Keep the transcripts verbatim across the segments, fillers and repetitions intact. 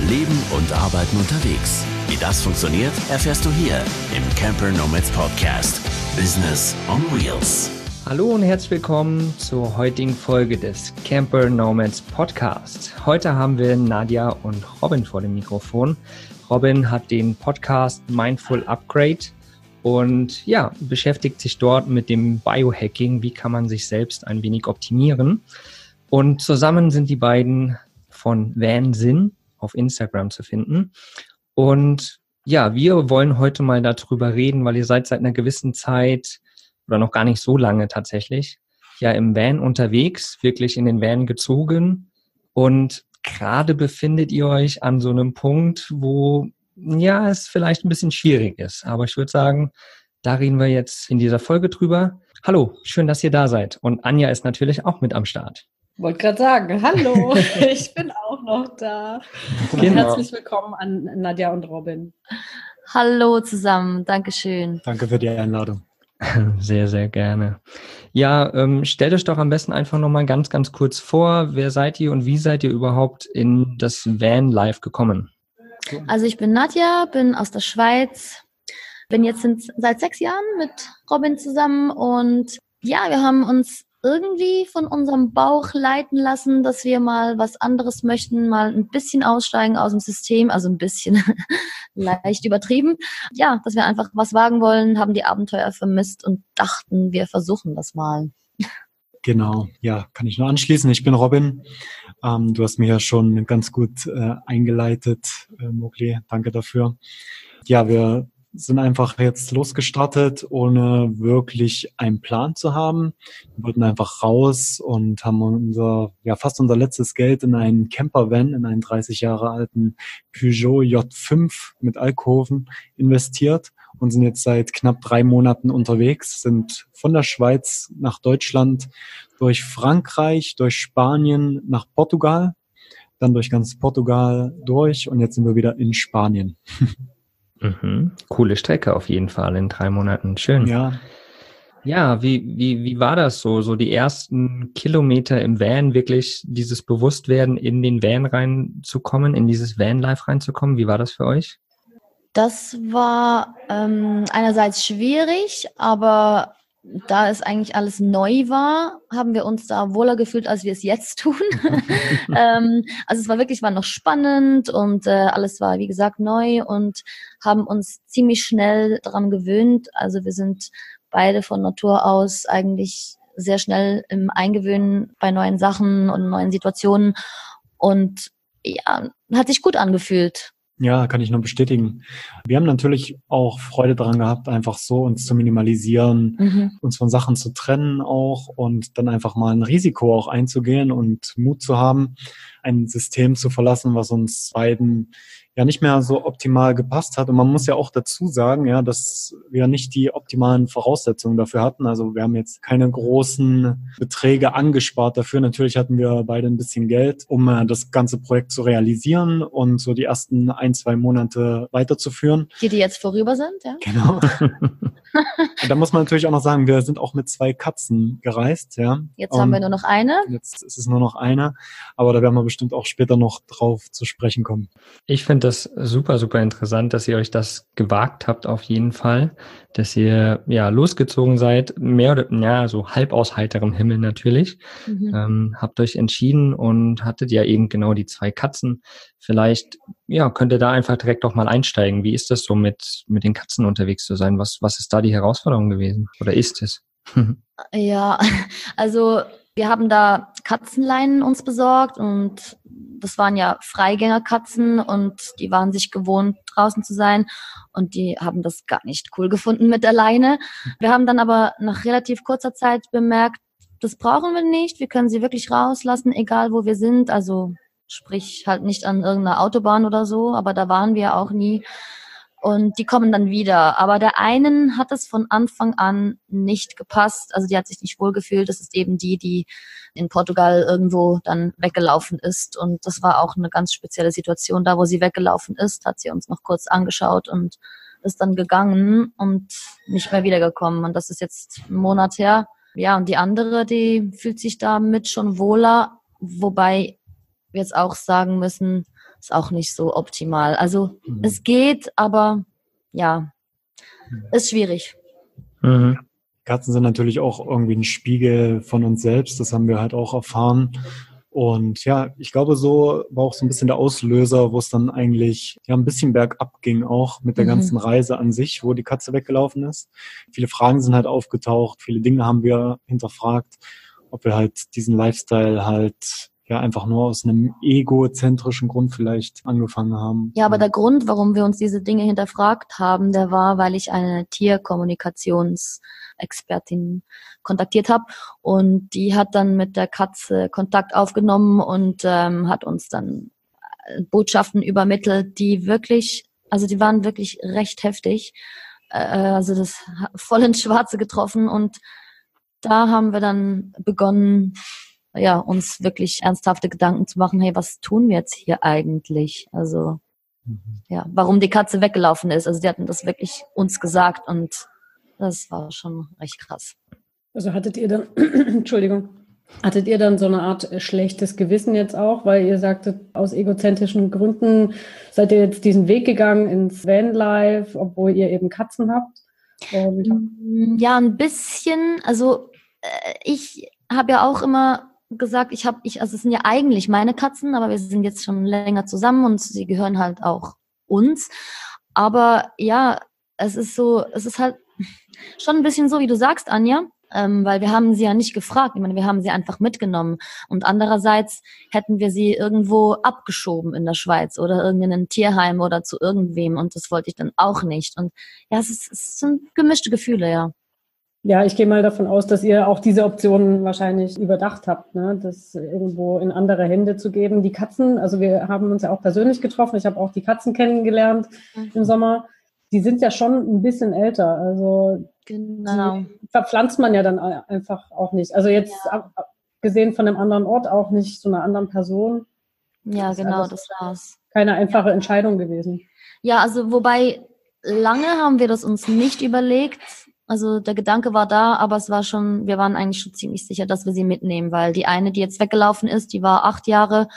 Leben und Arbeiten unterwegs. Wie das funktioniert, erfährst du hier im Camper Nomads Podcast. Business on Wheels. Hallo und herzlich willkommen zur heutigen Folge des Camper Nomads Podcast. Heute haben wir Nadja und Robin vor dem Mikrofon. Robin hat den Podcast Mindful Upgrade und ja, beschäftigt sich dort mit dem Biohacking. Wie kann man sich selbst ein wenig optimieren? Und zusammen sind die beiden von Vansinn auf Instagram zu finden. Und ja, wir wollen heute mal darüber reden, weil ihr seid seit einer gewissen Zeit oder noch gar nicht so lange tatsächlich ja im Van unterwegs, wirklich in den Van gezogen. Und gerade befindet ihr euch an so einem Punkt, wo ja es vielleicht ein bisschen schwierig ist. Aber ich würde sagen, da reden wir jetzt in dieser Folge drüber. Hallo, schön, dass ihr da seid. Und Anja ist natürlich auch mit am Start. Wollte gerade sagen, hallo, ich bin auch noch da. Genau. Herzlich willkommen an Nadja und Robin. Hallo zusammen, Dankeschön. Danke für die Einladung. Sehr, sehr gerne. Ja, ähm, stellt euch doch am besten einfach nochmal ganz, ganz kurz vor. Wer seid ihr und wie seid ihr überhaupt in das Van-Life gekommen? Also ich bin Nadja, bin aus der Schweiz, bin jetzt seit sechs Jahren mit Robin zusammen und ja, wir haben uns irgendwie von unserem Bauch leiten lassen, dass wir mal was anderes möchten, mal ein bisschen aussteigen aus dem System, also ein bisschen leicht übertrieben. Ja, dass wir einfach was wagen wollen, haben die Abenteuer vermisst und dachten, wir versuchen das mal. Genau, ja, kann ich nur anschließen. Ich bin Robin. Ähm, du hast mich ja schon ganz gut äh, eingeleitet, äh, Mowgli. Danke dafür. Ja, wir sind einfach jetzt losgestartet, ohne wirklich einen Plan zu haben. Wir wollten einfach raus und haben unser, ja, fast unser letztes Geld in einen Campervan, in einen dreißig Jahre alten Peugeot J fünf mit Alkoven investiert und sind jetzt seit knapp drei Monaten unterwegs, sind von der Schweiz nach Deutschland, durch Frankreich, durch Spanien nach Portugal, dann durch ganz Portugal durch und jetzt sind wir wieder in Spanien. Mhm. Coole Strecke auf jeden Fall in drei Monaten. Schön. Ja. Ja, wie, wie, wie war das so? So die ersten Kilometer im Van, wirklich dieses Bewusstwerden, in den Van reinzukommen, in dieses Van-Life reinzukommen. Wie war das für euch? Das war ähm, einerseits schwierig, aber da es eigentlich alles neu war, haben wir uns da wohler gefühlt, als wir es jetzt tun. ähm, also es war wirklich, war noch spannend und äh, alles war, wie gesagt, neu und haben uns ziemlich schnell daran gewöhnt. Also wir sind beide von Natur aus eigentlich sehr schnell im Eingewöhnen bei neuen Sachen und neuen Situationen und ja, hat sich gut angefühlt. Ja, kann ich nur bestätigen. Wir haben natürlich auch Freude daran gehabt, einfach so uns zu minimalisieren, mhm. uns von Sachen zu trennen auch und dann einfach mal ein Risiko auch einzugehen und Mut zu haben, ein System zu verlassen, was uns beiden ja nicht mehr so optimal gepasst hat. Und man muss ja auch dazu sagen, ja, dass wir nicht die optimalen Voraussetzungen dafür hatten. Also wir haben jetzt keine großen Beträge angespart dafür. Natürlich hatten wir beide ein bisschen Geld, um äh, das ganze Projekt zu realisieren und so die ersten ein, zwei Monate weiterzuführen. Die, die jetzt vorüber sind, ja? Genau. Und da muss man natürlich auch noch sagen, wir sind auch mit zwei Katzen gereist, ja. Jetzt um, haben wir nur noch eine. Jetzt ist es nur noch eine, aber da werden wir bestimmt auch später noch drauf zu sprechen kommen. Ich finde das super, super interessant, dass ihr euch das gewagt habt auf jeden Fall, dass ihr ja losgezogen seid, mehr oder ja so halb aus heiterem Himmel natürlich, mhm. ähm, habt euch entschieden und hattet ja eben genau die zwei Katzen. Vielleicht ja könnt ihr da einfach direkt auch mal einsteigen. Wie ist das so mit mit den Katzen unterwegs zu sein? Was was ist da die Herausforderung gewesen oder ist es? Ja, also wir haben da Katzenleinen uns besorgt und das waren ja Freigängerkatzen und die waren sich gewohnt, draußen zu sein und die haben das gar nicht cool gefunden mit der Leine. Wir haben dann aber nach relativ kurzer Zeit bemerkt, das brauchen wir nicht, wir können sie wirklich rauslassen, egal wo wir sind, also sprich halt nicht an irgendeiner Autobahn oder so, aber da waren wir auch nie. Und die kommen dann wieder. Aber der einen hat es von Anfang an nicht gepasst. Also die hat sich nicht wohlgefühlt. Das ist eben die, die in Portugal irgendwo dann weggelaufen ist. Und das war auch eine ganz spezielle Situation. Da, wo sie weggelaufen ist, hat sie uns noch kurz angeschaut und ist dann gegangen und nicht mehr wiedergekommen. Und das ist jetzt ein Monat her. Ja, und die andere, die fühlt sich damit schon wohler. Wobei wir jetzt auch sagen müssen, ist auch nicht so optimal. Also mhm. es geht, aber ja, ist schwierig. Mhm. Katzen sind natürlich auch irgendwie ein Spiegel von uns selbst, das haben wir halt auch erfahren. Und ja, ich glaube, so war auch so ein bisschen der Auslöser, wo es dann eigentlich ja ein bisschen bergab ging, auch mit der mhm. ganzen Reise an sich, wo die Katze weggelaufen ist. Viele Fragen sind halt aufgetaucht, viele Dinge haben wir hinterfragt, ob wir halt diesen Lifestyle halt ja einfach nur aus einem egozentrischen Grund vielleicht angefangen haben. Ja, aber der Grund, warum wir uns diese Dinge hinterfragt haben, der war, weil ich eine Tierkommunikationsexpertin kontaktiert habe und die hat dann mit der Katze Kontakt aufgenommen und ähm, hat uns dann Botschaften übermittelt, die wirklich, also die waren wirklich recht heftig, äh, also das voll ins Schwarze getroffen und da haben wir dann begonnen, ja, uns wirklich ernsthafte Gedanken zu machen, hey, was tun wir jetzt hier eigentlich? Also, mhm. ja, warum die Katze weggelaufen ist. Also, die hatten das wirklich uns gesagt und das war schon recht krass. Also hattet ihr dann, Entschuldigung, hattet ihr dann so eine Art schlechtes Gewissen jetzt auch, weil ihr sagtet, aus egozentrischen Gründen seid ihr jetzt diesen Weg gegangen ins Vanlife, obwohl ihr eben Katzen habt? Und ja, ein bisschen. Also, ich habe ja auch immer gesagt, ich habe, ich, also es sind ja eigentlich meine Katzen, aber wir sind jetzt schon länger zusammen und sie gehören halt auch uns. Aber ja, es ist so, es ist halt schon ein bisschen so, wie du sagst, Anja, ähm, weil wir haben sie ja nicht gefragt. Ich meine, wir haben sie einfach mitgenommen. Und andererseits hätten wir sie irgendwo abgeschoben in der Schweiz oder irgendein Tierheim oder zu irgendwem und das wollte ich dann auch nicht. Und ja, es, ist, es sind gemischte Gefühle, ja. Ja, ich gehe mal davon aus, dass ihr auch diese Optionen wahrscheinlich überdacht habt, ne? Das irgendwo in andere Hände zu geben. Die Katzen, also wir haben uns ja auch persönlich getroffen, ich habe auch die Katzen kennengelernt mhm. im Sommer. Die sind ja schon ein bisschen älter, also genau. Die verpflanzt man ja dann einfach auch nicht. Also jetzt ja. abgesehen von einem anderen Ort auch nicht zu einer anderen Person. Ja, genau, das war's. Keine einfache Entscheidung gewesen. Ja, also wobei lange haben wir das uns nicht überlegt. Also der Gedanke war da, aber es war schon, wir waren eigentlich schon ziemlich sicher, dass wir sie mitnehmen, weil die eine, die jetzt weggelaufen ist, die war acht Jahre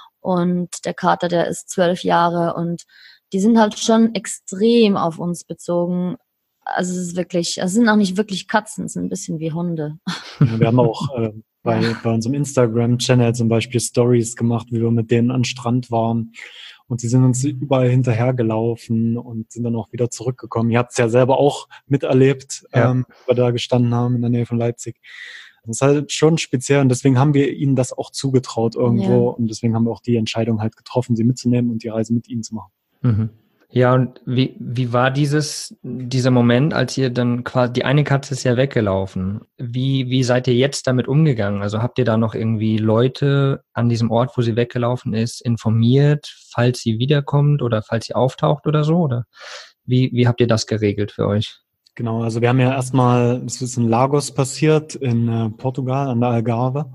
und der Kater, der ist zwölf Jahre und die sind halt schon extrem auf uns bezogen. Also es ist wirklich, es sind auch nicht wirklich Katzen, es sind ein bisschen wie Hunde. Ja, wir haben auch äh, bei, ja. bei unserem Instagram-Channel zum Beispiel Stories gemacht, wie wir mit denen an den Strand waren. Und sie sind uns überall hinterhergelaufen und sind dann auch wieder zurückgekommen. Ihr habt es ja selber auch miterlebt, ja. ähm, als wir da gestanden haben in der Nähe von Leipzig. Das ist halt schon speziell und deswegen haben wir ihnen das auch zugetraut irgendwo. Ja. Und deswegen haben wir auch die Entscheidung halt getroffen, sie mitzunehmen und die Reise mit ihnen zu machen. Mhm. Ja, und wie, wie war dieses, dieser Moment, als ihr dann quasi, die eine Katze ist ja weggelaufen. Wie, wie seid ihr jetzt damit umgegangen? Also habt ihr da noch irgendwie Leute an diesem Ort, wo sie weggelaufen ist, informiert, falls sie wiederkommt oder falls sie auftaucht oder so? Oder wie, wie habt ihr das geregelt für euch? Genau, also wir haben ja erstmal, es ist in Lagos passiert, in äh, Portugal, an der Algarve.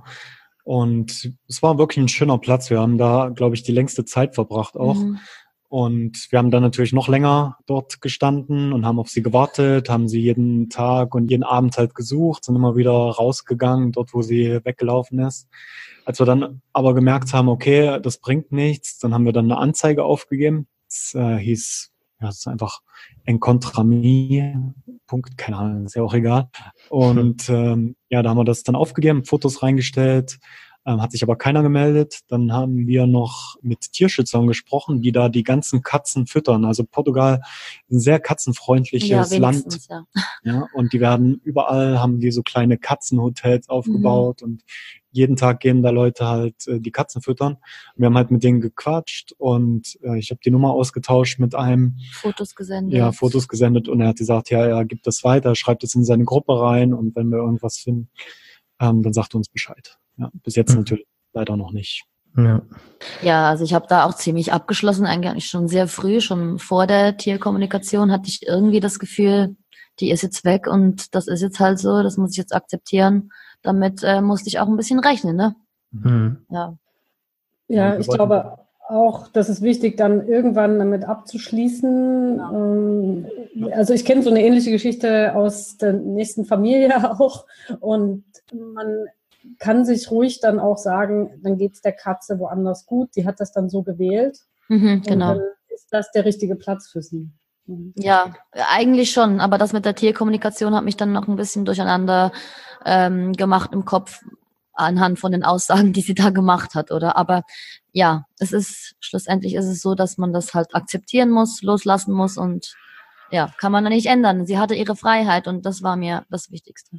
Und es war wirklich ein schöner Platz. Wir haben da, glaube ich, die längste Zeit verbracht auch. Mhm. Und wir haben dann natürlich noch länger dort gestanden und haben auf sie gewartet, haben sie jeden Tag und jeden Abend halt gesucht, sind immer wieder rausgegangen, dort wo sie weggelaufen ist. Als wir dann aber gemerkt haben, okay, das bringt nichts, dann haben wir dann eine Anzeige aufgegeben. Es äh, hieß, ja, es ist einfach Encontre mi, Punkt, keine Ahnung, ist ja auch egal. Und ähm, ja, da haben wir das dann aufgegeben, Fotos reingestellt. Ähm, hat sich aber keiner gemeldet. Dann haben wir noch mit Tierschützern gesprochen, die da die ganzen Katzen füttern. Also Portugal ist ein sehr katzenfreundliches ja, Land. Ja. Ja, und die werden überall, haben die so kleine Katzenhotels aufgebaut mhm. und jeden Tag gehen da Leute halt äh, die Katzen füttern. Wir haben halt mit denen gequatscht und äh, ich habe die Nummer ausgetauscht mit einem. Fotos gesendet. Ja, Fotos gesendet und er hat gesagt, ja, er gibt das weiter, schreibt es in seine Gruppe rein und wenn wir irgendwas finden, ähm, dann sagt er uns Bescheid. Ja, bis jetzt mhm. natürlich leider noch nicht. Ja, ja, also ich habe da auch ziemlich abgeschlossen, eigentlich schon sehr früh, schon vor der Tierkommunikation hatte ich irgendwie das Gefühl, die ist jetzt weg und das ist jetzt halt so, das muss ich jetzt akzeptieren. Damit äh, musste ich auch ein bisschen rechnen, ne? Mhm. Ja. Ja, ich glaube auch, das ist wichtig, dann irgendwann damit abzuschließen. Ja. Ähm, also ich kenne so eine ähnliche Geschichte aus der nächsten Familie auch und man kann sich ruhig dann auch sagen, dann geht's der Katze woanders gut. Die hat das dann so gewählt. Mhm, genau. Und dann ist das der richtige Platz für sie. Ja, eigentlich schon, aber das mit der Tierkommunikation hat mich dann noch ein bisschen durcheinander ähm, gemacht im Kopf anhand von den Aussagen, die sie da gemacht hat, oder? Aber ja, es ist, schlussendlich ist es so, dass man das halt akzeptieren muss, loslassen muss und ja, kann man da nicht ändern. Sie hatte ihre Freiheit und das war mir das Wichtigste.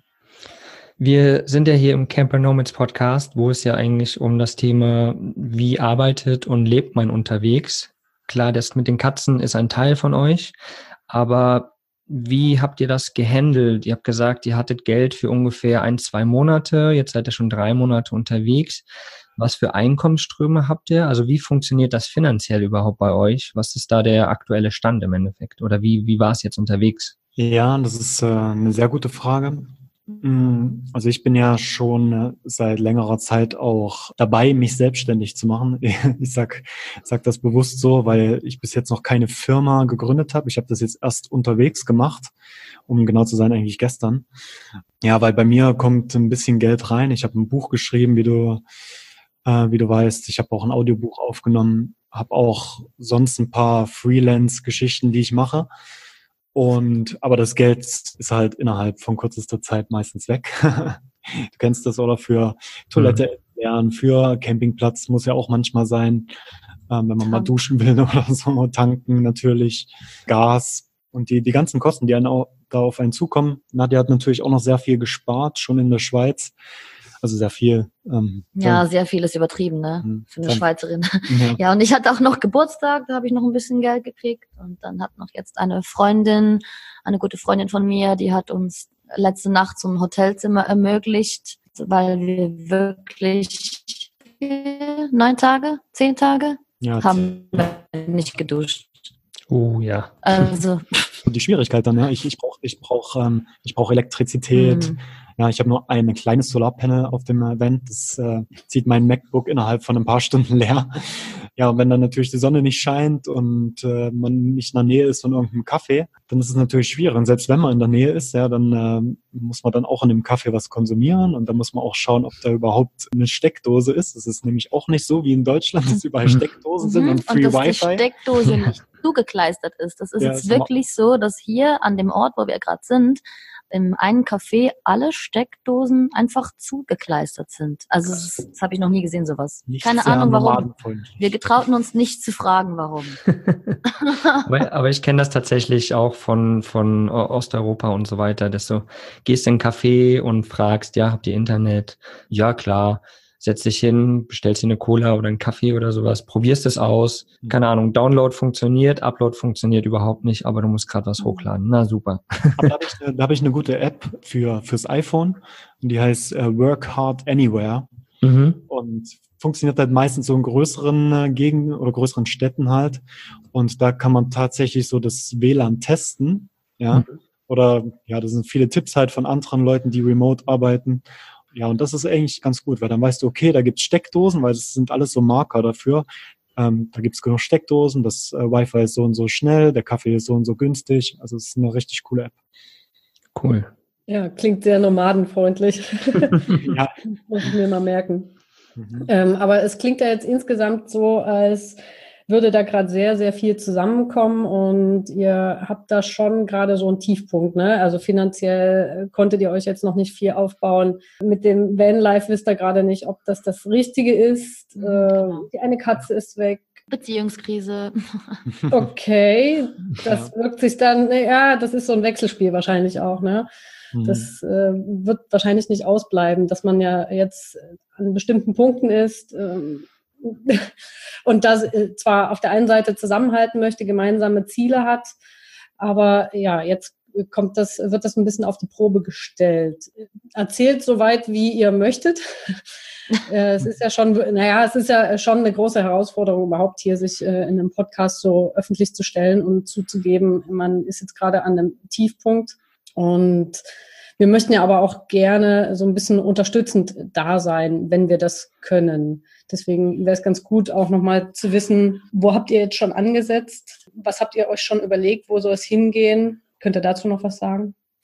Wir sind ja hier im Camper Nomads Podcast, wo es ja eigentlich um das Thema, wie arbeitet und lebt man unterwegs. Klar, das mit den Katzen ist ein Teil von euch, aber wie habt ihr das gehandelt? Ihr habt gesagt, ihr hattet Geld für ungefähr ein, zwei Monate, jetzt seid ihr schon drei Monate unterwegs. Was für Einkommensströme habt ihr? Also wie funktioniert das finanziell überhaupt bei euch? Was ist da der aktuelle Stand im Endeffekt? Oder wie, wie war es jetzt unterwegs? Ja, das ist äh, eine sehr gute Frage. Also ich bin ja schon seit längerer Zeit auch dabei, mich selbstständig zu machen. Ich sag, sag das bewusst so, weil ich bis jetzt noch keine Firma gegründet habe. Ich habe das jetzt erst unterwegs gemacht, um genau zu sein, eigentlich gestern. Ja, weil bei mir kommt ein bisschen Geld rein. Ich habe ein Buch geschrieben, wie du, äh, wie du weißt. Ich habe auch ein Audiobuch aufgenommen, habe auch sonst ein paar Freelance-Geschichten, die ich mache. Und, aber das Geld ist halt innerhalb von kürzester Zeit meistens weg. Du kennst das, oder? Für Toilette entleeren, für Campingplatz muss ja auch manchmal sein, ähm, wenn man mal duschen will oder so, tanken natürlich, Gas und die, die ganzen Kosten, die einen auch, da auf einen zukommen. Nadja hat natürlich auch noch sehr viel gespart, schon in der Schweiz. Also sehr viel. Ähm, ja, sehr viel ist übertrieben, ne? Für eine dann, Schweizerin. Ja. Ja, und ich hatte auch noch Geburtstag, da habe ich noch ein bisschen Geld gekriegt. Und dann hat noch jetzt eine Freundin, eine gute Freundin von mir, die hat uns letzte Nacht zum Hotelzimmer ermöglicht, weil wir wirklich neun Tage, zehn Tage Ja, haben wir nicht geduscht. Oh ja. Also die Schwierigkeit dann, ja, ich, ich brauche ich brauch, ähm, ich brauch Elektrizität. Hm. Ja, ich habe nur ein kleines Solarpanel auf dem Event. Das äh, zieht mein MacBook innerhalb von ein paar Stunden leer. Ja, und wenn dann natürlich die Sonne nicht scheint und äh, man nicht in der Nähe ist von irgendeinem Café, dann ist es natürlich schwierig. Und selbst wenn man in der Nähe ist, ja, dann äh, muss man dann auch in dem Café was konsumieren und dann muss man auch schauen, ob da überhaupt eine Steckdose ist. Das ist nämlich auch nicht so wie in Deutschland, dass überall Steckdosen sind und Free und dass Wi-Fi. die Steckdose nicht zugekleistert ist. Das ist Ja, jetzt ist wirklich so, dass hier an dem Ort, wo wir gerade sind, im einen Café alle Steckdosen einfach zugekleistert sind. Also das, das habe ich noch nie gesehen, sowas. Nicht Keine sehr Ahnung, warum. nomadenfreundlich. Wir getrauten uns nicht zu fragen, warum. aber, aber ich kenne das tatsächlich auch von, von Osteuropa und so weiter, dass du gehst in ein Café und fragst, ja, habt ihr Internet? Ja, klar. Setz dich hin, bestellst dir eine Cola oder einen Kaffee oder sowas, probierst es aus. Keine Ahnung, Download funktioniert, Upload funktioniert überhaupt nicht, aber du musst gerade was hochladen. Na super. Aber da habe ich, da hab ich eine gute App für fürs iPhone und die heißt äh, Work Hard Anywhere Mhm. und funktioniert halt meistens so in größeren äh, Gegenden oder größeren Städten halt. Und da kann man tatsächlich so das W L A N testen, ja. Mhm. Oder ja, das sind viele Tipps halt von anderen Leuten, die remote arbeiten. Ja, und das ist eigentlich ganz gut, weil dann weißt du, okay, da gibt's Steckdosen, weil das sind alles so Marker dafür. Ähm, da gibt's genug Steckdosen, das äh, Wi-Fi ist so und so schnell, der Kaffee ist so und so günstig. Also es ist eine richtig coole App. Cool. Ja, klingt sehr nomadenfreundlich. Ja. Muss ich mir mal merken. Mhm. Ähm, aber es klingt ja jetzt insgesamt so, als würde da gerade sehr, sehr viel zusammenkommen und ihr habt da schon gerade so einen Tiefpunkt, ne? Also finanziell konntet ihr euch jetzt noch nicht viel aufbauen. Mit dem Vanlife wisst ihr gerade nicht, ob das das Richtige ist. Mhm, genau. Äh, die eine Katze ist weg. Beziehungskrise. Okay, das Ja. wirkt sich dann, ja, das ist so ein Wechselspiel wahrscheinlich auch, ne? Mhm. Das äh, wird wahrscheinlich nicht ausbleiben, dass man ja jetzt an bestimmten Punkten ist ähm, und das äh, zwar auf der einen Seite zusammenhalten möchte, gemeinsame Ziele hat, aber ja, jetzt kommt das, wird das ein bisschen auf die Probe gestellt. Erzählt soweit, wie ihr möchtet. äh, es ist ja schon, naja, es ist ja schon eine große Herausforderung, überhaupt hier sich äh, in einem Podcast so öffentlich zu stellen und zuzugeben, man ist jetzt gerade an einem Tiefpunkt. Und wir möchten ja aber auch gerne so ein bisschen unterstützend da sein, wenn wir das können. Deswegen wäre es ganz gut, auch nochmal zu wissen, wo habt ihr jetzt schon angesetzt? Was habt ihr euch schon überlegt? Wo soll es hingehen? Könnt ihr dazu noch was sagen?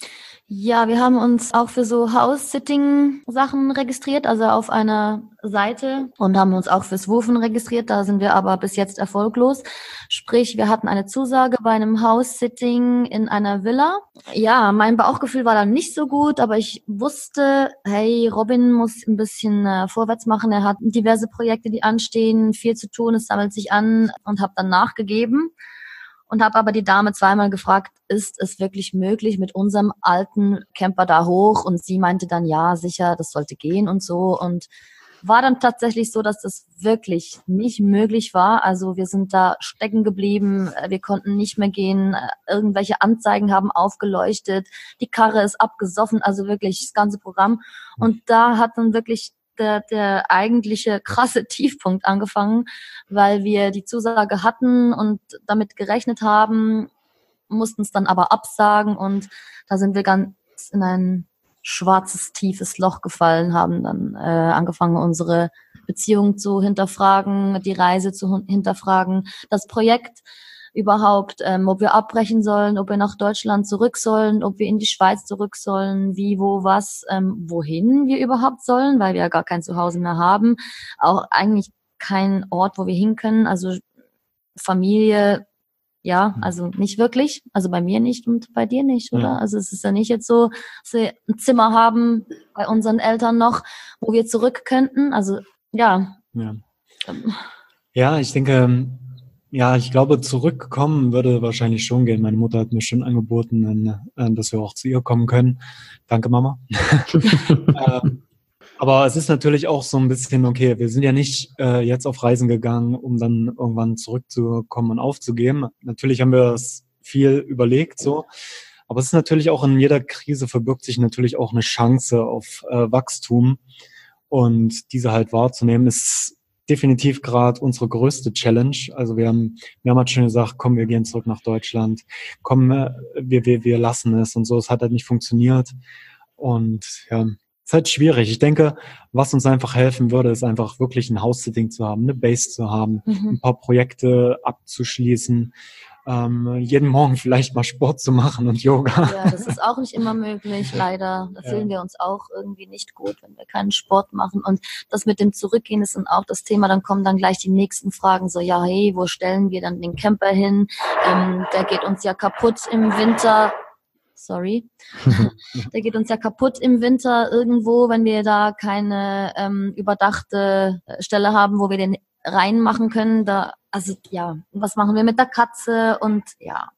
Ja, wir haben uns auch für so House-Sitting-Sachen registriert, also auf einer Seite, und haben uns auch fürs Woofen registriert. Da sind wir aber bis jetzt erfolglos. Sprich, wir hatten eine Zusage bei einem House-Sitting in einer Villa. Ja, mein Bauchgefühl war dann nicht so gut, aber ich wusste, hey, Robin muss ein bisschen äh, vorwärts machen. Er hat diverse Projekte, die anstehen, viel zu tun, es sammelt sich an, und habe dann nachgegeben. Und habe aber die Dame zweimal gefragt, ist es wirklich möglich mit unserem alten Camper da hoch? Und sie meinte dann, ja, sicher, das sollte gehen und so. Und war dann tatsächlich so, dass das wirklich nicht möglich war. Also wir sind da stecken geblieben, wir konnten nicht mehr gehen, irgendwelche Anzeigen haben aufgeleuchtet, die Karre ist abgesoffen, also wirklich das ganze Programm. Und da hat dann wirklich Der, der eigentliche krasse Tiefpunkt angefangen, weil wir die Zusage hatten und damit gerechnet haben, mussten es dann aber absagen, und da sind wir ganz in ein schwarzes, tiefes Loch gefallen, haben dann äh, angefangen, unsere Beziehung zu hinterfragen, die Reise zu hinterfragen, das Projekt überhaupt, ähm, ob wir abbrechen sollen, ob wir nach Deutschland zurück sollen, ob wir in die Schweiz zurück sollen, wie, wo, was, ähm, wohin wir überhaupt sollen, weil wir ja gar kein Zuhause mehr haben, auch eigentlich kein Ort, wo wir hin können, also Familie, ja, also nicht wirklich, also bei mir nicht und bei dir nicht, oder? Ja. Also es ist ja nicht jetzt so, dass wir ein Zimmer haben bei unseren Eltern noch, wo wir zurück könnten, also ja. Ja, ja, ich denke, ja, ich glaube, zurückkommen würde wahrscheinlich schon gehen. Meine Mutter hat mir schon angeboten, dass wir auch zu ihr kommen können. Danke, Mama. ähm, aber es ist natürlich auch so ein bisschen, okay, wir sind ja nicht äh, jetzt auf Reisen gegangen, um dann irgendwann zurückzukommen und aufzugeben. Natürlich haben wir es viel überlegt, so. Aber es ist natürlich auch, in jeder Krise verbirgt sich natürlich auch eine Chance auf äh, Wachstum. Und diese halt wahrzunehmen, ist definitiv gerade unsere größte Challenge. Also wir haben mehrmals schon gesagt, komm, wir gehen zurück nach Deutschland, komm, wir, wir, wir lassen es und so. Es hat halt nicht funktioniert. Und ja, es ist halt schwierig. Ich denke, was uns einfach helfen würde, ist einfach wirklich ein House-Sitting zu haben, eine Base zu haben, mhm. ein paar Projekte abzuschließen, ähm, jeden Morgen vielleicht mal Sport zu machen und Yoga. Ja, das ist auch nicht immer möglich, leider. Da fühlen ja. wir uns auch irgendwie nicht gut, wenn wir keinen Sport machen. Und das mit dem Zurückgehen ist dann auch das Thema. Dann kommen dann gleich die nächsten Fragen, so, ja, hey, wo stellen wir dann den Camper hin? Ähm, der geht uns ja kaputt im Winter. Sorry. Der geht uns ja kaputt im Winter irgendwo, wenn wir da keine ähm, überdachte Stelle haben, wo wir den reinmachen können. Da, also ja, was machen wir mit der Katze und ja.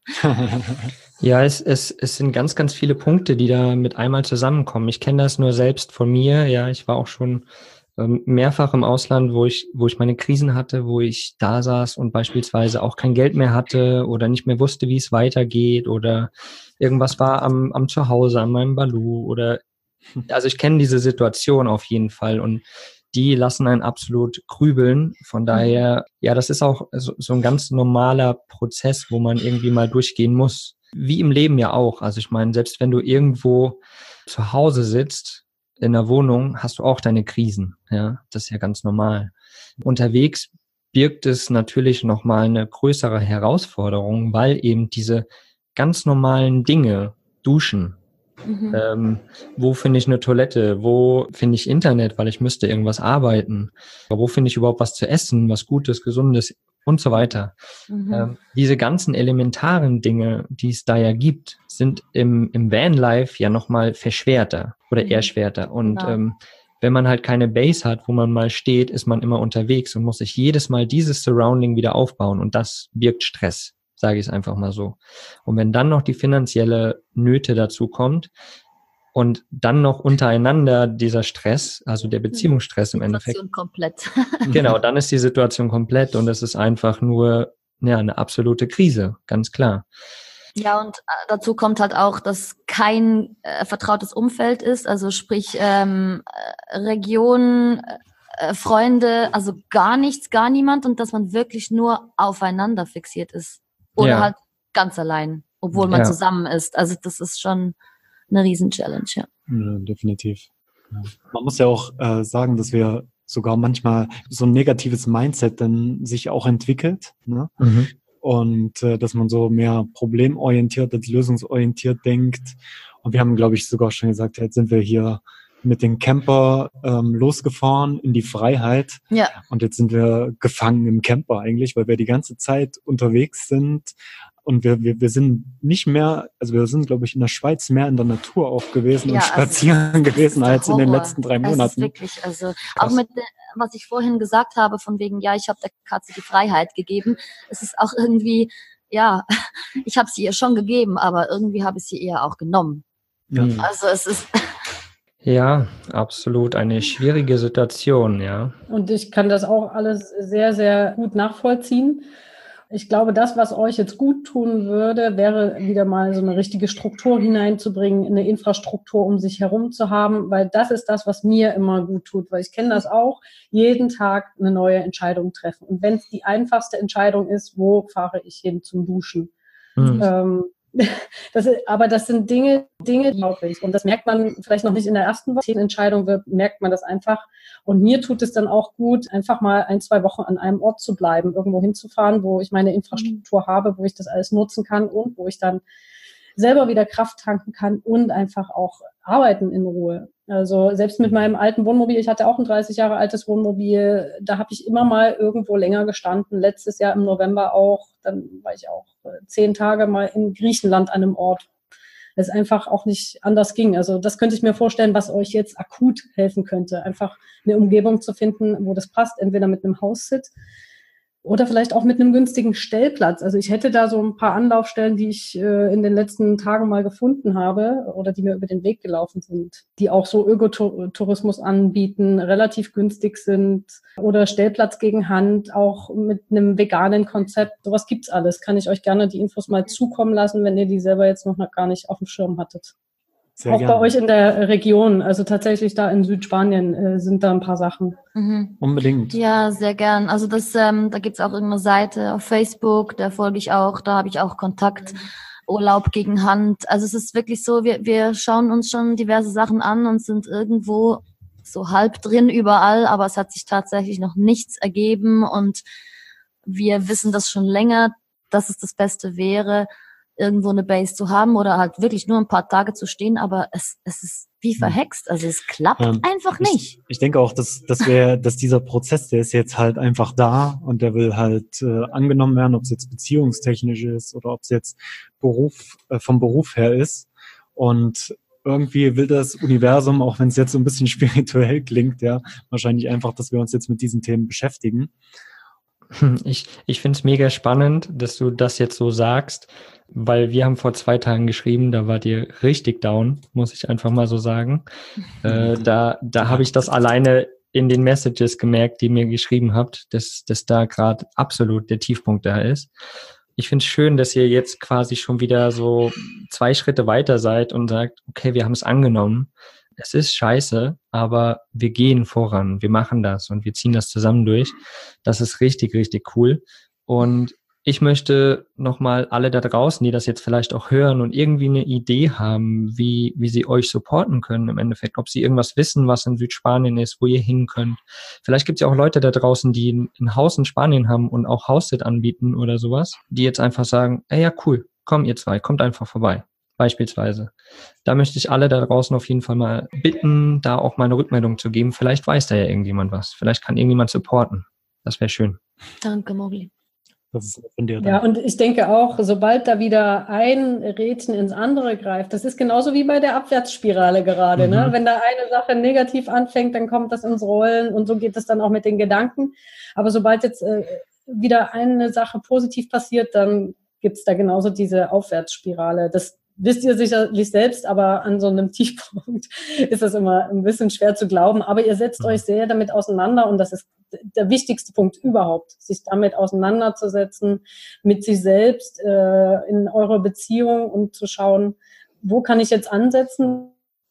Ja, es, es, es sind ganz, ganz viele Punkte, die da mit einmal zusammenkommen. Ich kenne das nur selbst von mir. Ja, ich war auch schon ähm, mehrfach im Ausland, wo ich, wo ich meine Krisen hatte, wo ich da saß und beispielsweise auch kein Geld mehr hatte oder nicht mehr wusste, wie es weitergeht oder irgendwas war am, am Zuhause, an meinem Balu oder, also ich kenne diese Situation auf jeden Fall und die lassen einen absolut grübeln. Von daher, ja, das ist auch so, so ein ganz normaler Prozess, wo man irgendwie mal durchgehen muss. Wie im Leben ja auch. Also ich meine, selbst wenn du irgendwo zu Hause sitzt, in der Wohnung, hast du auch deine Krisen. Ja, das ist ja ganz normal. Unterwegs birgt es natürlich nochmal eine größere Herausforderung, weil eben diese ganz normalen Dinge, Duschen, Mhm. Ähm, wo finde ich eine Toilette? Wo finde ich Internet, weil ich müsste irgendwas arbeiten? Wo finde ich überhaupt was zu essen, was Gutes, Gesundes und so weiter? Mhm. Ähm, diese ganzen elementaren Dinge, die es da ja gibt, sind im, im Vanlife ja nochmal verschwerter oder mhm. erschwerter. Und genau. ähm, wenn man halt keine Base hat, wo man mal steht, ist man immer unterwegs und muss sich jedes Mal dieses Surrounding wieder aufbauen und das birgt Stress. Sage ich es einfach mal so. Und wenn dann noch die finanzielle Nöte dazu kommt und dann noch untereinander dieser Stress, also der Beziehungsstress im Endeffekt. Situation komplett. Genau, dann ist die Situation komplett und es ist einfach nur ja, eine absolute Krise, ganz klar. Ja, und dazu kommt halt auch, dass kein äh, vertrautes Umfeld ist, also sprich ähm, Region, äh, Freunde, also gar nichts, gar niemand und dass man wirklich nur aufeinander fixiert ist. Oder ja. halt ganz allein, obwohl man ja. zusammen ist. Also das ist schon eine Riesen-Challenge, ja. Ja, definitiv. Ja. Man muss ja auch äh, sagen, dass wir sogar manchmal so ein negatives Mindset dann sich auch entwickelt. Ne? Mhm. und äh, dass man so mehr problemorientiert als lösungsorientiert denkt. Und wir haben, glaube ich, sogar schon gesagt, jetzt sind wir hier mit dem Camper ähm, losgefahren in die Freiheit. Ja. Und jetzt sind wir gefangen im Camper eigentlich, weil wir die ganze Zeit unterwegs sind. Und wir, wir, wir sind nicht mehr, also wir sind, glaube ich, in der Schweiz mehr in der Natur auch gewesen Ja, und also, spazieren gewesen als in den Horror. letzten drei Das Monaten. ist wirklich, also auch mit, der- was ich vorhin gesagt habe, von wegen, ja, ich habe der Katze die Freiheit gegeben. Es ist auch irgendwie, ja, ich habe sie ihr schon gegeben, aber irgendwie habe ich sie ihr auch genommen. Ja. Mhm. Also es ist, Ja, absolut eine schwierige Situation, ja. Und ich kann das auch alles sehr, sehr gut nachvollziehen. Ich glaube, das, was euch jetzt gut tun würde, wäre wieder mal so eine richtige Struktur hineinzubringen, eine Infrastruktur um sich herum zu haben, weil das ist das, was mir immer gut tut, weil ich kenne das auch, jeden Tag eine neue Entscheidung treffen. Und wenn es die einfachste Entscheidung ist, wo fahre ich hin zum Duschen? Mhm. Ähm, das ist, aber das sind Dinge, Dinge, glaube ich. Und das merkt man vielleicht noch nicht in der ersten Woche. Die Entscheidung wird, merkt man das einfach. Und mir tut es dann auch gut, einfach mal ein, zwei Wochen an einem Ort zu bleiben, irgendwo hinzufahren, wo ich meine Infrastruktur habe, wo ich das alles nutzen kann und wo ich dann selber wieder Kraft tanken kann und einfach auch arbeiten in Ruhe. Also selbst mit meinem alten Wohnmobil, ich hatte auch ein dreißig Jahre altes Wohnmobil, da habe ich immer mal irgendwo länger gestanden. Letztes Jahr im November auch, dann war ich auch zehn Tage mal in Griechenland an einem Ort. Es einfach auch nicht anders ging. Also das könnte ich mir vorstellen, was euch jetzt akut helfen könnte. Einfach eine Umgebung zu finden, wo das passt, entweder mit einem Haussit oder vielleicht auch mit einem günstigen Stellplatz. Also ich hätte da so ein paar Anlaufstellen, die ich äh, in den letzten Tagen mal gefunden habe oder die mir über den Weg gelaufen sind, die auch so Ökotourismus anbieten, relativ günstig sind oder Stellplatz gegen Hand, auch mit einem veganen Konzept. Sowas gibt's alles. Kann ich euch gerne die Infos mal zukommen lassen, wenn ihr die selber jetzt noch gar nicht auf dem Schirm hattet. Sehr auch gerne. bei euch in der Region, also tatsächlich da in Südspanien äh, sind da ein paar Sachen. mhm. Unbedingt. Ja, sehr gern. Also das, ähm, da gibt's auch irgendeine Seite auf Facebook, da folge ich auch, da habe ich auch Kontakt. Urlaub gegen Hand. Also es ist wirklich so, wir, wir schauen uns schon diverse Sachen an und sind irgendwo so halb drin überall, aber es hat sich tatsächlich noch nichts ergeben und wir wissen das schon länger, dass es das Beste wäre, irgendwo eine Base zu haben oder halt wirklich nur ein paar Tage zu stehen, aber es, es ist wie verhext. Also es klappt Ähm, einfach nicht. Ich, ich denke auch, dass, dass wir, dass dieser Prozess, der ist jetzt halt einfach da und der will halt äh, angenommen werden, ob es jetzt beziehungstechnisch ist oder ob es jetzt Beruf äh, vom Beruf her ist. Und irgendwie will das Universum, auch wenn es jetzt so ein bisschen spirituell klingt, ja, wahrscheinlich einfach, dass wir uns jetzt mit diesen Themen beschäftigen. Ich, ich finde es mega spannend, dass du das jetzt so sagst, weil wir haben vor zwei Tagen geschrieben, da wart ihr richtig down, muss ich einfach mal so sagen. Äh, da da habe ich das alleine in den Messages gemerkt, die ihr mir geschrieben habt, dass, dass da gerade absolut der Tiefpunkt da ist. Ich finde es schön, dass ihr jetzt quasi schon wieder so zwei Schritte weiter seid und sagt, okay, wir haben es angenommen. Es ist scheiße, aber wir gehen voran, wir machen das und wir ziehen das zusammen durch. Das ist richtig, richtig cool. Und ich möchte nochmal alle da draußen, die das jetzt vielleicht auch hören und irgendwie eine Idee haben, wie, wie sie euch supporten können im Endeffekt, ob sie irgendwas wissen, was in Südspanien ist, wo ihr hin könnt. Vielleicht gibt es ja auch Leute da draußen, die ein, ein Haus in Spanien haben und auch Haussit anbieten oder sowas, die jetzt einfach sagen, ey, ja cool, komm ihr zwei, kommt einfach vorbei. Beispielsweise. Da möchte ich alle da draußen auf jeden Fall mal bitten, da auch mal eine Rückmeldung zu geben. Vielleicht weiß da ja irgendjemand was. Vielleicht kann irgendjemand supporten. Das wäre schön. Danke, Mogli. Das ist von dir. Ja, und ich denke auch, sobald da wieder ein Rädchen ins andere greift, das ist genauso wie bei der Abwärtsspirale gerade. Mhm. Ne? Wenn da eine Sache negativ anfängt, dann kommt das ins Rollen und so geht es dann auch mit den Gedanken. Aber sobald jetzt äh, wieder eine Sache positiv passiert, dann gibt es da genauso diese Aufwärtsspirale. Das wisst ihr sicherlich selbst, aber an so einem Tiefpunkt ist das immer ein bisschen schwer zu glauben. Aber ihr setzt mhm. euch sehr damit auseinander und das ist der wichtigste Punkt überhaupt, sich damit auseinanderzusetzen, mit sich selbst äh, in eurer Beziehung und zu schauen, wo kann ich jetzt ansetzen?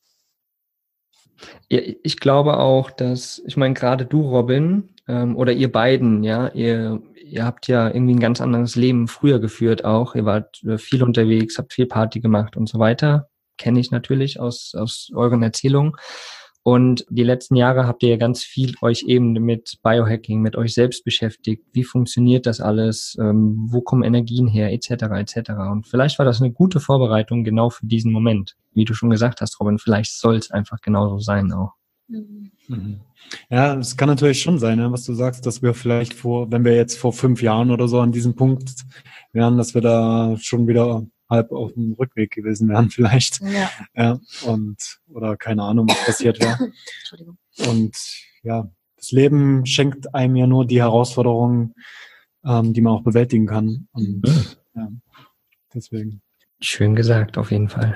Ja, ich glaube auch, dass, ich meine, gerade du, Robin, ähm, oder ihr beiden, ja, ihr, ihr habt ja irgendwie ein ganz anderes Leben früher geführt auch. Ihr wart viel unterwegs, habt viel Party gemacht und so weiter. Kenne ich natürlich aus, aus euren Erzählungen. Und die letzten Jahre habt ihr ja ganz viel euch eben mit Biohacking, mit euch selbst beschäftigt. Wie funktioniert das alles? Ähm, wo kommen Energien her? Etc. et cetera. Und vielleicht war das eine gute Vorbereitung genau für diesen Moment. Wie du schon gesagt hast, Robin, vielleicht soll es einfach genauso sein auch. Mhm. Ja, es kann natürlich schon sein, ne, was du sagst, dass wir vielleicht vor, wenn wir jetzt vor fünf Jahren oder so an diesem Punkt wären, dass wir da schon wieder halb auf dem Rückweg gewesen wären vielleicht. Ja. Ja, und, oder keine Ahnung, was passiert wäre. Entschuldigung. Und ja, das Leben schenkt einem ja nur die Herausforderungen, ähm, die man auch bewältigen kann. Und ja, deswegen. Schön gesagt, auf jeden Fall.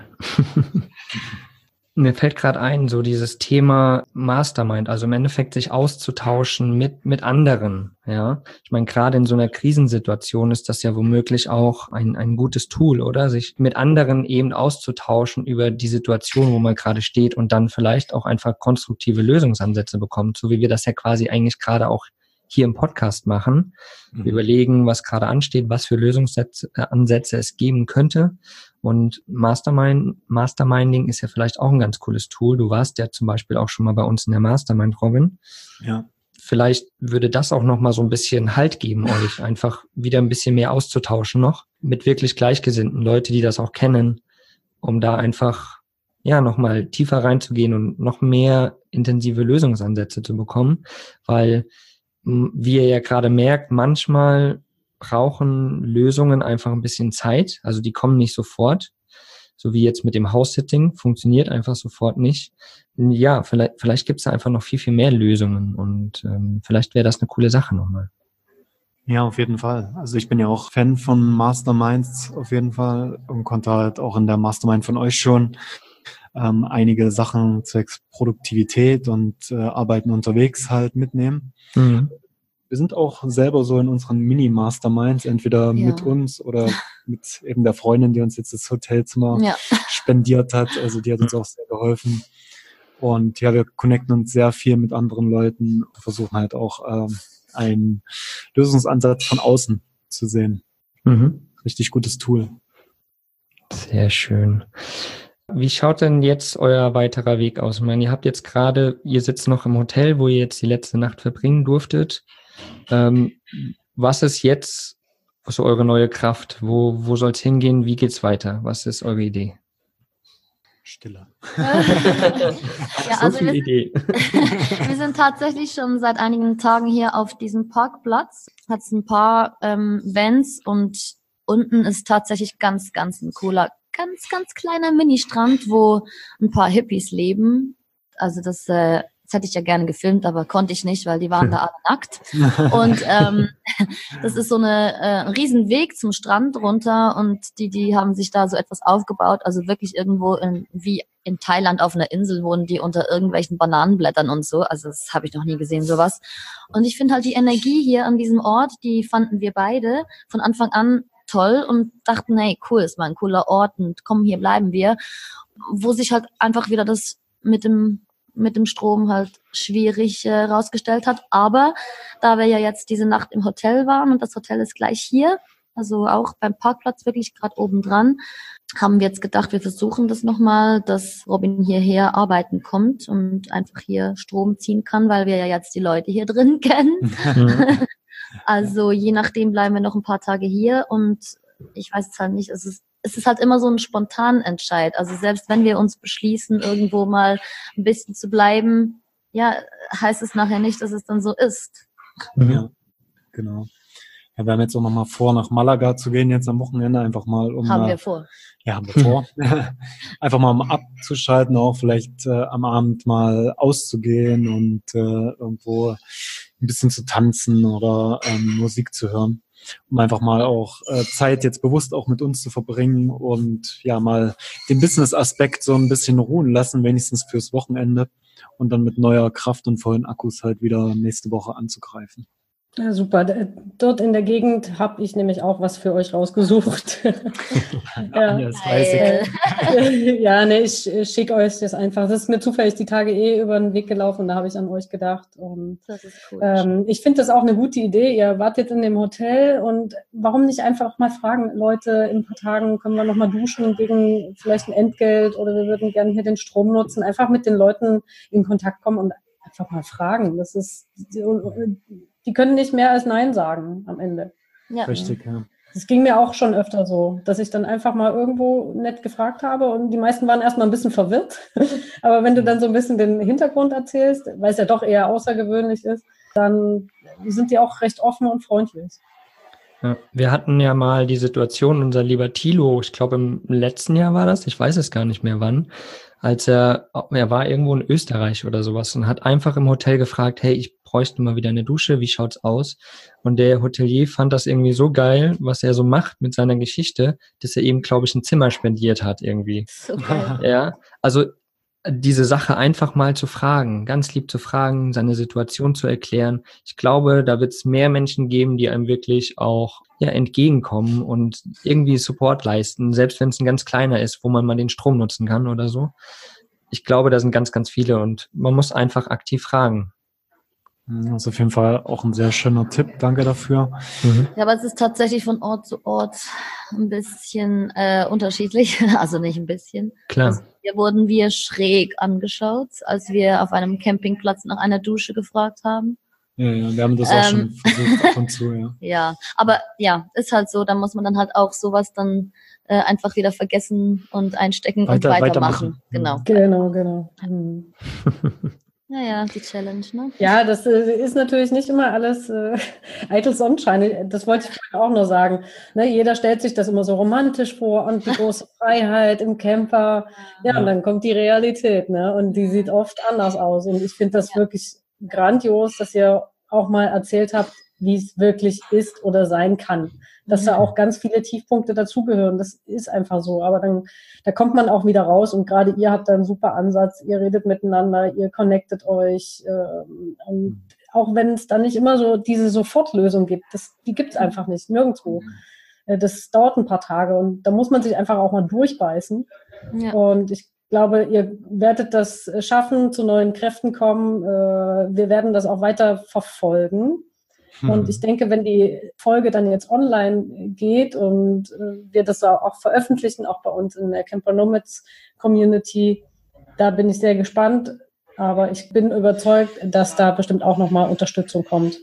Mir fällt gerade ein, so dieses Thema Mastermind, also im Endeffekt sich auszutauschen mit mit anderen, ja. Ich meine, gerade in so einer Krisensituation ist das ja womöglich auch ein ein gutes Tool, oder? Sich mit anderen eben auszutauschen über die Situation, wo man gerade steht und dann vielleicht auch einfach konstruktive Lösungsansätze bekommt, so wie wir das ja quasi eigentlich gerade auch hier im Podcast machen. Wir mhm. überlegen, was gerade ansteht, was für Lösungsansätze es geben könnte. Und Mastermind, Masterminding ist ja vielleicht auch ein ganz cooles Tool. Du warst ja zum Beispiel auch schon mal bei uns in der Mastermind, Robin. Ja. Vielleicht würde das auch noch mal so ein bisschen Halt geben, euch einfach wieder ein bisschen mehr auszutauschen noch mit wirklich Gleichgesinnten, Leute, die das auch kennen, um da einfach ja noch mal tiefer reinzugehen und noch mehr intensive Lösungsansätze zu bekommen, weil wie ihr ja gerade merkt, manchmal brauchen Lösungen einfach ein bisschen Zeit. Also die kommen nicht sofort. So wie jetzt mit dem House-Sitting, funktioniert einfach sofort nicht. Ja, vielleicht, vielleicht gibt es da einfach noch viel, viel mehr Lösungen und ähm, vielleicht wäre das eine coole Sache nochmal. Ja, auf jeden Fall. Also ich bin ja auch Fan von Masterminds auf jeden Fall und konnte halt auch in der Mastermind von euch schon ähm, einige Sachen zwecks Produktivität und äh, Arbeiten unterwegs halt mitnehmen. Mhm. Wir sind auch selber so in unseren Mini-Masterminds, entweder ja. mit uns oder mit eben der Freundin, die uns jetzt das Hotelzimmer ja. spendiert hat. Also die hat uns auch sehr geholfen. Und ja, wir connecten uns sehr viel mit anderen Leuten und versuchen halt auch ähm, einen Lösungsansatz von außen zu sehen. Mhm. Richtig gutes Tool. Sehr schön. Wie schaut denn jetzt euer weiterer Weg aus? Ich meine, ihr habt jetzt gerade, ihr sitzt noch im Hotel, wo ihr jetzt die letzte Nacht verbringen durftet. Ähm, was ist jetzt so eure neue Kraft? Wo, wo soll es hingehen? Wie geht's weiter? Was ist eure Idee? Stille. ja, so also viel wir, Idee. wir sind tatsächlich schon seit einigen Tagen hier auf diesem Parkplatz. Hat es ein paar ähm, Vents und unten ist tatsächlich ganz, ganz ein cooler, ganz, ganz kleiner Mini-Strand, wo ein paar Hippies leben. Also das äh, Das hätte ich ja gerne gefilmt, aber konnte ich nicht, weil die waren da alle nackt. Und ähm, das ist so eine, äh, ein riesen Weg zum Strand runter und die, die haben sich da so etwas aufgebaut, also wirklich irgendwo in, wie in Thailand auf einer Insel wohnen die unter irgendwelchen Bananenblättern und so. Also das habe ich noch nie gesehen, sowas. Und ich finde halt die Energie hier an diesem Ort, die fanden wir beide von Anfang an toll und dachten, hey, cool, ist mal ein cooler Ort und komm, hier bleiben wir. Wo sich halt einfach wieder das mit dem mit dem Strom halt schwierig äh, rausgestellt hat. Aber da wir ja jetzt diese Nacht im Hotel waren und das Hotel ist gleich hier, also auch beim Parkplatz wirklich gerade oben dran, haben wir jetzt gedacht, wir versuchen das nochmal, dass Robin hierher arbeiten kommt und einfach hier Strom ziehen kann, weil wir ja jetzt die Leute hier drin kennen. Also je nachdem bleiben wir noch ein paar Tage hier und ich weiß es halt nicht, es ist Es ist halt immer so ein spontaner Entscheid. Also selbst wenn wir uns beschließen, irgendwo mal ein bisschen zu bleiben, ja, heißt es nachher nicht, dass es dann so ist. Ja, genau. Ja, wir haben jetzt auch nochmal vor, nach Malaga zu gehen, jetzt am Wochenende, einfach mal um... Haben mal, wir vor. Ja, haben wir vor. Einfach mal um abzuschalten, auch vielleicht äh, am Abend mal auszugehen und äh, irgendwo ein bisschen zu tanzen oder ähm, Musik zu hören. Um einfach mal auch äh, Zeit jetzt bewusst auch mit uns zu verbringen und ja mal den Business-Aspekt so ein bisschen ruhen lassen, wenigstens fürs Wochenende und dann mit neuer Kraft und vollen Akkus halt wieder nächste Woche anzugreifen. Ja, super. Dort in der Gegend habe ich nämlich auch was für euch rausgesucht. Ja. Das weiß ich. Ja, ne, ich schicke euch das einfach. Das ist mir zufällig die Tage eh über den Weg gelaufen und da habe ich an euch gedacht. Und, Das ist cool. ähm, ich finde das auch eine gute Idee. Ihr wart jetzt in dem Hotel und warum nicht einfach mal fragen, Leute, in ein paar Tagen können wir noch mal duschen gegen vielleicht ein Entgelt oder wir würden gerne hier den Strom nutzen. Einfach mit den Leuten in Kontakt kommen und einfach mal fragen. Das ist, die können nicht mehr als Nein sagen am Ende. Ja. Richtig, ja. Das ging mir auch schon öfter so, dass ich dann einfach mal irgendwo nett gefragt habe und die meisten waren erstmal ein bisschen verwirrt. Aber wenn du dann so ein bisschen den Hintergrund erzählst, weil es ja doch eher außergewöhnlich ist, dann sind die auch recht offen und freundlich. Ja, wir hatten ja mal die Situation, unser lieber Thilo, ich glaube im letzten Jahr war das, ich weiß es gar nicht mehr wann, als er, er war irgendwo in Österreich oder sowas und hat einfach im Hotel gefragt, hey, ich bräuchte mal wieder eine Dusche, wie schaut's aus? Und der Hotelier fand das irgendwie so geil, was er so macht mit seiner Geschichte, dass er ihm, glaube ich, ein Zimmer spendiert hat irgendwie. So geil. Ja, also diese Sache einfach mal zu fragen, ganz lieb zu fragen, seine Situation zu erklären. Ich glaube, da wird es mehr Menschen geben, die einem wirklich auch ja entgegenkommen und irgendwie Support leisten, selbst wenn es ein ganz kleiner ist, wo man mal den Strom nutzen kann oder so. Ich glaube, da sind ganz, ganz viele und man muss einfach aktiv fragen. Das ist auf jeden Fall auch ein sehr schöner Tipp. Danke dafür. Mhm. Ja, aber es ist tatsächlich von Ort zu Ort ein bisschen äh, unterschiedlich. Also nicht ein bisschen. Klar. Also hier wurden wir schräg angeschaut, als wir auf einem Campingplatz nach einer Dusche gefragt haben. Ja, ja, wir haben das auch Ähm. schon versucht ab und zu, ja. Ja, aber ja, ist halt so, da muss man dann halt auch sowas dann äh, einfach wieder vergessen und einstecken Weiter- und weitermachen. weitermachen. Genau. Genau, genau. Hm. Naja, die Challenge, ne? Ja, das äh, ist natürlich nicht immer alles äh, eitel Sonnenschein. Das wollte ich vorhin auch nur sagen. Ne, jeder stellt sich das immer so romantisch vor und die große Freiheit im Camper. Ja, Ja. und dann kommt die Realität, ne? Und die sieht oft anders aus. Und ich finde das wirklich grandios, dass ihr auch mal erzählt habt, wie es wirklich ist oder sein kann. Dass da auch ganz viele Tiefpunkte dazugehören. Das ist einfach so. Aber dann, da kommt man auch wieder raus. Und gerade ihr habt da einen super Ansatz. Ihr redet miteinander, ihr connectet euch. Ähm, und auch wenn es da nicht immer so diese Sofortlösung gibt, das, die gibt es einfach nicht, nirgendwo. Äh, das dauert ein paar Tage. Und da muss man sich einfach auch mal durchbeißen. Ja. Und ich glaube, ihr werdet das schaffen, zu neuen Kräften kommen. Äh, wir werden das auch weiter verfolgen. Und ich denke, wenn die Folge dann jetzt online geht und äh, wir das auch veröffentlichen, auch bei uns in der Camper Nomads Community, da bin ich sehr gespannt. Aber ich bin überzeugt, dass da bestimmt auch nochmal Unterstützung kommt.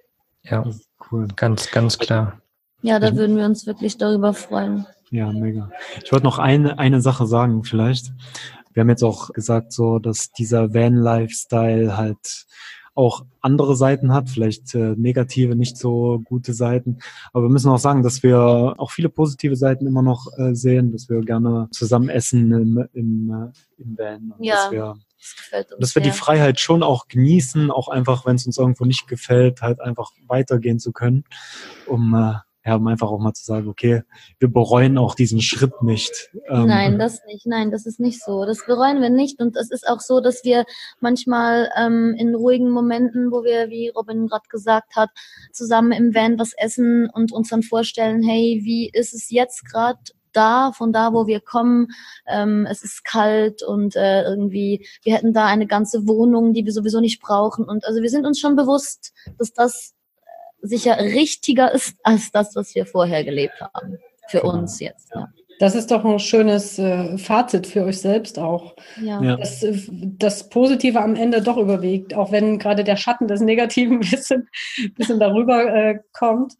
Ja, Das ist cool. ganz, ganz klar. Ja, da würden wir uns wirklich darüber freuen. Ja, mega. Ich wollte noch eine, eine Sache sagen vielleicht. Wir haben jetzt auch gesagt, so, dass dieser Van-Lifestyle halt auch andere Seiten hat, vielleicht äh, negative, nicht so gute Seiten. Aber wir müssen auch sagen, dass wir auch viele positive Seiten immer noch äh, sehen, dass wir gerne zusammen essen im, im, äh, im Van. Und Ja, dass wir, das gefällt uns dass wir die sehr. Freiheit schon auch genießen, auch einfach, wenn es uns irgendwo nicht gefällt, halt einfach weitergehen zu können, um äh, ja, um einfach auch mal zu sagen, okay, wir bereuen auch diesen Schritt nicht. Ähm, Nein, das nicht. Nein, das ist nicht so. Das bereuen wir nicht. Und es ist auch so, dass wir manchmal ähm, in ruhigen Momenten, wo wir, wie Robin gerade gesagt hat, zusammen im Van was essen und uns dann vorstellen, hey, wie ist es jetzt gerade da, von da, wo wir kommen? Ähm, es ist kalt und äh, irgendwie, wir hätten da eine ganze Wohnung, die wir sowieso nicht brauchen. Und also wir sind uns schon bewusst, dass das sicher richtiger ist als das, was wir vorher gelebt haben. Für Genau. uns jetzt, ja. Das ist doch ein schönes äh, Fazit für euch selbst auch. Ja. Ja. Dass äh, das Positive am Ende doch überwiegt, auch wenn gerade der Schatten des Negativen ein bisschen, bisschen darüber äh, kommt.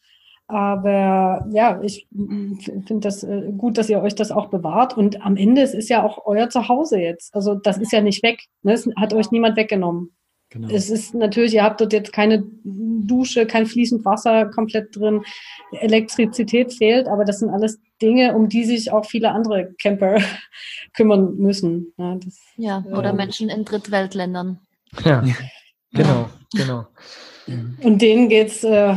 Aber ja, ich finde das äh, gut, dass ihr euch das auch bewahrt. Und am Ende, es ist ja auch euer Zuhause jetzt. Also das ist ja nicht weg. Ne? Es hat euch niemand weggenommen. Genau. Es ist natürlich, ihr habt dort jetzt keine Dusche, kein fließend Wasser komplett drin, Elektrizität fehlt, aber das sind alles Dinge, um die sich auch viele andere Camper kümmern müssen. Ja, das, Ja, oder ähm, Menschen in Drittweltländern. Ja, genau, genau. Und denen geht's äh,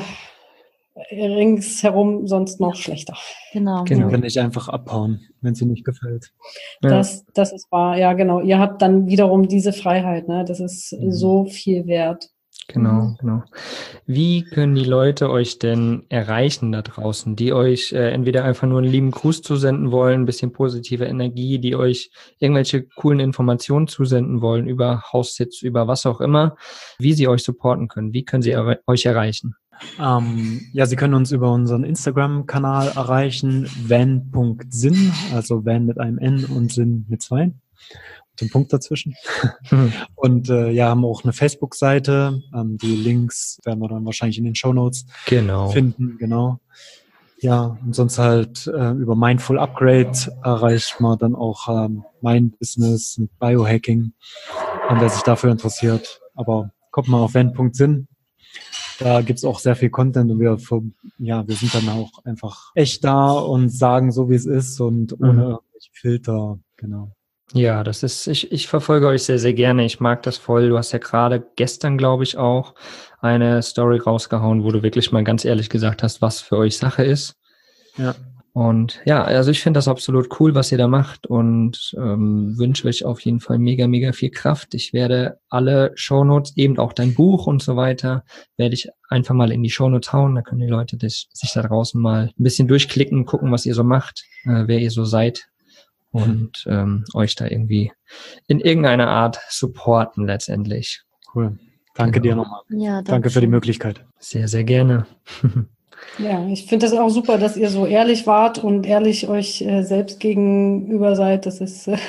ringsherum sonst noch schlechter. Genau. Die Genau. können nicht einfach abhauen, wenn es ihnen nicht gefällt. Ja. Das, das ist wahr, ja genau. Ihr habt dann wiederum diese Freiheit, ne? Das ist Mhm. so viel wert. Genau, Mhm. genau. Wie können die Leute euch denn erreichen da draußen, die euch äh, entweder einfach nur einen lieben Gruß zusenden wollen, ein bisschen positive Energie, die euch irgendwelche coolen Informationen zusenden wollen über Haussitz, über was auch immer, wie sie euch supporten können? Wie können sie er- euch erreichen? Ähm, ja, Sie können uns über unseren Instagram-Kanal erreichen, van punkt sinn, also van mit einem N und Sinn mit zwei, mit dem Punkt dazwischen. Hm. Und äh, ja, haben auch eine Facebook-Seite. Ähm, die Links werden wir dann wahrscheinlich in den Shownotes Genau. finden, genau. Ja, und sonst halt äh, über Mindful Upgrade erreicht man dann auch ähm, mein Business mit Biohacking, und wer sich dafür interessiert. Aber kommt mal auf van punkt sinn. Da gibt's auch sehr viel Content, und wir, ja, wir sind dann auch einfach echt da und sagen so, wie es ist, und ohne Mhm. irgendwelche Filter, genau. Ja, das ist, ich, ich verfolge euch sehr, sehr gerne. Ich mag das voll. Du hast ja gerade gestern, glaube ich, auch eine Story rausgehauen, wo du wirklich mal ganz ehrlich gesagt hast, was für euch Sache ist. Ja. Und ja, also ich finde das absolut cool, was ihr da macht, und ähm, wünsche euch auf jeden Fall mega, mega viel Kraft. Ich werde alle Shownotes, eben auch dein Buch und so weiter, werde ich einfach mal in die Shownotes hauen. Da können die Leute das, sich da draußen mal ein bisschen durchklicken, gucken, was ihr so macht, äh, wer ihr so seid, und ähm, euch da irgendwie in irgendeiner Art supporten letztendlich. Cool. Danke Genau. dir nochmal. Ja, danke, Danke für die Möglichkeit. Sehr, sehr gerne. Ja, ich finde das auch super, dass ihr so ehrlich wart und ehrlich euch äh, selbst gegenüber seid. Das ist, äh,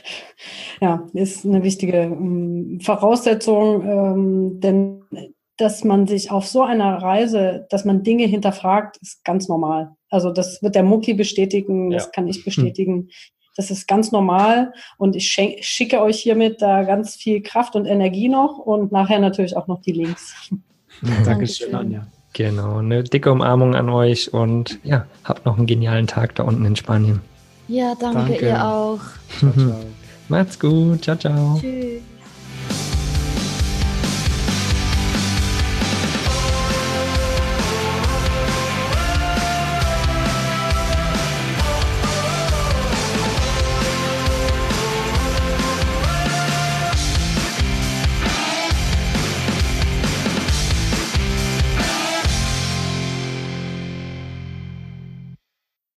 ja, ist eine wichtige ähm, Voraussetzung, ähm, denn dass man sich auf so einer Reise, dass man Dinge hinterfragt, ist ganz normal. Also das wird der Mucki bestätigen, das Ja. kann ich bestätigen. Das ist ganz normal, und ich schen- schicke euch hiermit da ganz viel Kraft und Energie noch, und nachher natürlich auch noch die Links. Dankeschön, Dankeschön. Anja. Genau, eine dicke Umarmung an euch, und ja, habt noch einen genialen Tag da unten in Spanien. Ja, danke, Danke. ihr auch. Ciao, ciao. Macht's gut, ciao, ciao. Tschüss.